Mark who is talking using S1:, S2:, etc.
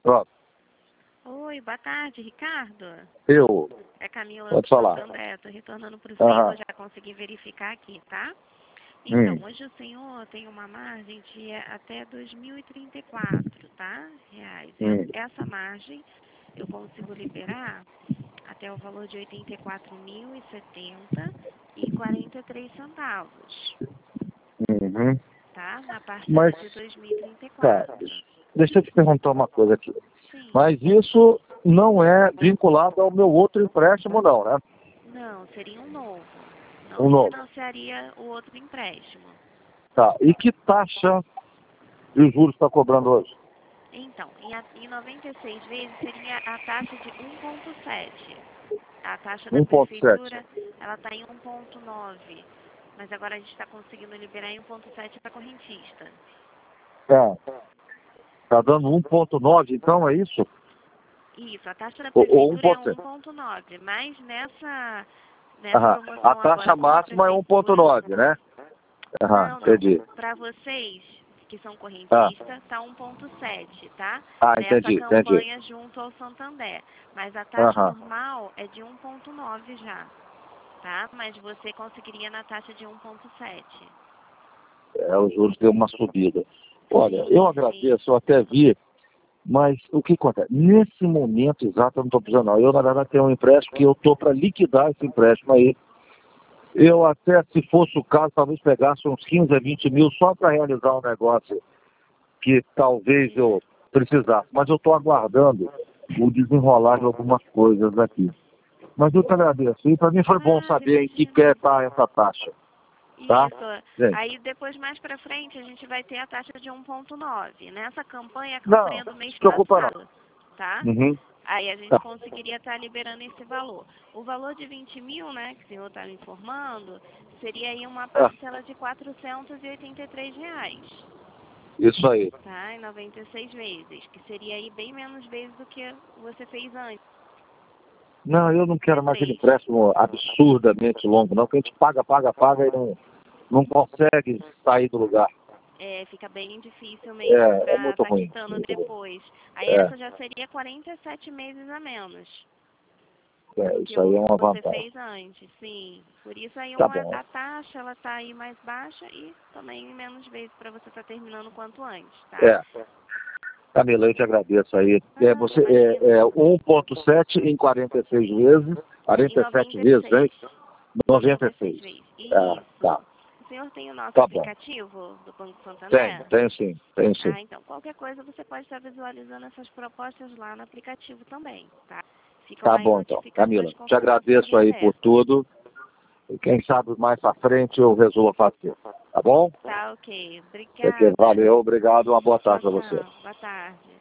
S1: Pronto.
S2: Oi, boa tarde, Ricardo.
S1: Eu.
S2: É Camila
S1: Pode
S2: do
S1: falar.
S2: Santander. Estou retornando para o senhor, já consegui verificar aqui, tá? Então, hoje o senhor tem uma margem de até 2034, tá? Reais. Essa margem eu consigo liberar até o valor de 84.070,43
S1: Uhum.
S2: tá? Na parcela
S1: Mas,
S2: de
S1: tá,
S2: 2034.
S1: deixa eu te perguntar uma coisa aqui.
S2: Sim.
S1: Mas isso não é vinculado ao meu outro empréstimo, não, né?
S2: Não, seria um novo. Não
S1: Um novo.
S2: financiaria o outro empréstimo.
S1: Tá. E que taxa de juros está cobrando hoje?
S2: Então, em 96 vezes seria a taxa de 1,7. A taxa da
S1: 1,7.
S2: prefeitura, ela está em 1,9. Mas agora a gente está conseguindo liberar em 1,7 para correntista.
S1: Tá dando 1,9, então, é isso?
S2: Isso, a taxa da
S1: Ou
S2: prefeitura é
S1: 1,7.
S2: 1,9. Mas nessa promoção
S1: A
S2: agora
S1: taxa
S2: com a
S1: máxima é
S2: prefeitura...
S1: 1,9, né?
S2: Não.
S1: Entendi.
S2: Para vocês que são correntistas, está 1,7, tá? Nessa
S1: Entendi.
S2: campanha junto ao Santander. Mas a taxa normal é de 1,9 já, tá? Mas você conseguiria na taxa de 1,7.
S1: Os juros deu uma subida. Olha, eu agradeço, eu até vi, mas o que acontece? Nesse momento exato eu não estou precisando não. Eu, na verdade, tenho um empréstimo que eu estou para liquidar esse empréstimo aí. Eu até, se fosse o caso, talvez pegasse uns 15 a 20 mil só para realizar um negócio que talvez eu precisasse. Mas eu estou aguardando o desenrolar de algumas coisas aqui. Mas eu te agradeço. E para mim foi bom saber em que pé está essa taxa. Tá?
S2: Isso. Aí depois, mais para frente, a gente vai ter a taxa de 1,9. Nessa campanha, a campanha do mês passado, tá? Aí a gente conseguiria estar liberando esse valor. O valor de 20 mil, né, que o senhor está me informando, seria aí uma parcela de R$483.
S1: Isso aí.
S2: Tá, em 96 vezes, que seria aí bem menos vezes do que você fez antes.
S1: Não, eu não quero mais aquele empréstimo absurdamente longo, não, que a gente paga e não consegue sair do lugar.
S2: Fica bem difícil mesmo para estar quitando depois. Aí essa já seria 47 meses a menos.
S1: Isso aí é uma vantagem.
S2: Você fez antes, sim. Por isso aí a taxa, ela tá aí mais baixa e também menos vezes para você estar terminando quanto antes, tá?
S1: Camila, eu te agradeço aí. Você 1,7 em 46 vezes, 47 vezes, hein? 96
S2: vezes.
S1: Tá.
S2: O senhor tem o nosso aplicativo do Banco Santander?
S1: Tenho sim.
S2: Então, qualquer coisa você pode estar visualizando essas propostas lá no aplicativo também, tá?
S1: Tá bom, então. Camila, te agradeço aí por tudo. E quem sabe mais pra frente eu resolvo fazer. Tá bom?
S2: Tá, ok. Obrigada.
S1: Valeu, obrigado. Uma boa tarde pra você.
S2: Boa tarde.